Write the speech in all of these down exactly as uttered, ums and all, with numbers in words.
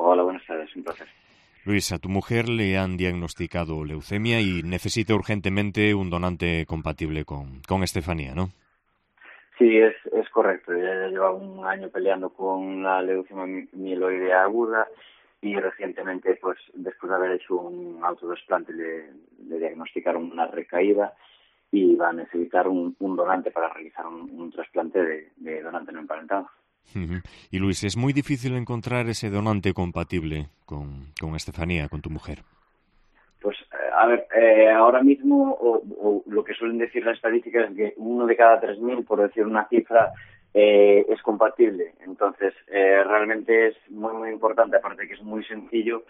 Hola, buenas tardes, un placer. Luis, a tu mujer le han diagnosticado leucemia y necesita urgentemente un donante compatible con, con Estefanía, ¿no? Sí, es, es correcto. Ella ya lleva un año peleando con la leucemia mieloide aguda y recientemente, pues después de haber hecho un autodesplante, le, le diagnosticaron una recaída y va a necesitar un, un donante para realizar un, un trasplante de, de donante no emparentado. Uh-huh. Y Luis, ¿es muy difícil encontrar ese donante compatible con, con Estefanía, con tu mujer? Pues, a ver, eh, ahora mismo, o, o lo que suelen decir las estadísticas es que uno de cada tres mil, por decir una cifra, eh, es compatible. Entonces, eh, realmente es muy, muy importante, aparte de que es muy sencillo,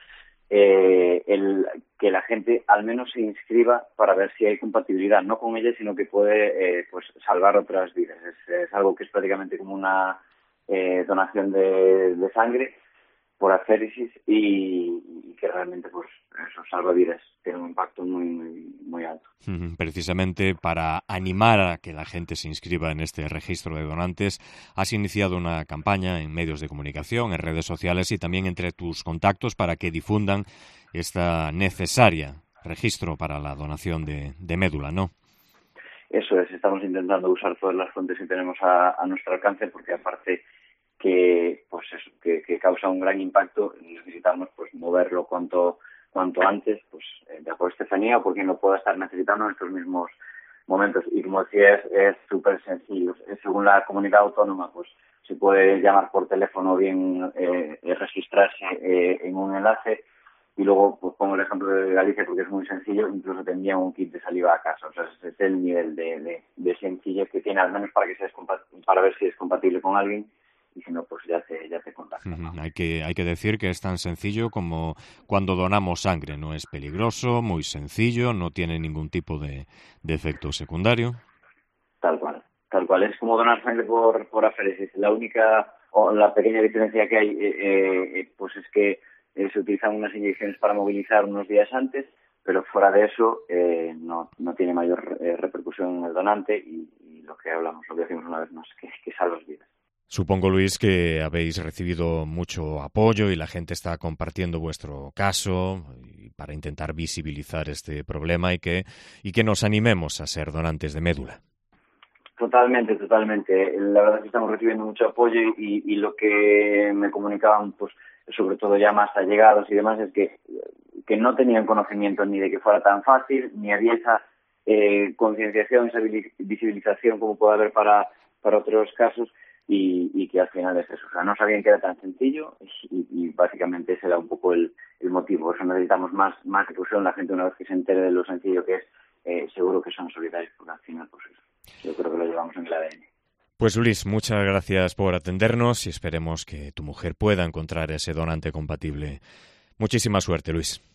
eh, el que la gente al menos se inscriba para ver si hay compatibilidad, no con ella, sino que puede eh, pues salvar otras vidas. Es, es algo que es prácticamente como una eh, donación de, de sangre por aféresis y, y que realmente pues eso salva vidas, tiene un impacto muy muy muy alto. Precisamente para animar a que la gente se inscriba en este registro de donantes, has iniciado una campaña en medios de comunicación, en redes sociales y también entre tus contactos para que difundan esta necesaria registro para la donación de, de médula, ¿no? Eso es, estamos intentando usar todas las fuentes que tenemos a, a nuestro alcance, porque aparte que pues eso, que, que causa un gran impacto, necesitamos pues moverlo cuanto cuanto antes, pues ya por Estefanía o por quien lo pueda estar necesitando en estos mismos momentos. Y como decía, es súper sencillo. Según la comunidad autónoma, pues se puede llamar por teléfono o bien eh, registrarse eh, en un enlace. Y luego pues pongo el ejemplo de Galicia porque es muy sencillo, incluso te envían un kit de saliva a casa. O sea, ese es el nivel de, de, de sencillez que tiene, al menos para que sea para ver si es compatible con alguien. Y si no, pues ya te, ya te contacto, ¿no? Hay que, hay que decir que es tan sencillo como cuando donamos sangre. No es peligroso, muy sencillo, no tiene ningún tipo de, de efecto secundario. Tal cual, tal cual. Es como donar sangre por, por aféresis. La única o la pequeña diferencia que hay eh, eh, pues es que eh, se utilizan unas inyecciones para movilizar unos días antes, pero fuera de eso eh, no, no tiene mayor eh, repercusión en el donante y, y lo que hablamos, lo que decimos una vez más, que, que salvas vidas. Supongo, Luis, que habéis recibido mucho apoyo y la gente está compartiendo vuestro caso para intentar visibilizar este problema y que, y que nos animemos a ser donantes de médula. Totalmente, totalmente. La verdad es que estamos recibiendo mucho apoyo y, y lo que me comunicaban, pues sobre todo ya más allegados y demás, es que, que no tenían conocimiento ni de que fuera tan fácil, ni había esa eh, concienciación, esa visibilización como puede haber para, para otros casos. Y, y que al final es eso, o sea, no sabían que era tan sencillo y, y básicamente ese era un poco el, el motivo. Por eso necesitamos más, más difusión. La gente, una vez que se entere de lo sencillo que es, eh, seguro que son solidarios, porque al final, pues eso, yo creo que lo llevamos en el A D N. Pues Luis, muchas gracias por atendernos y esperemos que tu mujer pueda encontrar ese donante compatible. Muchísima suerte, Luis.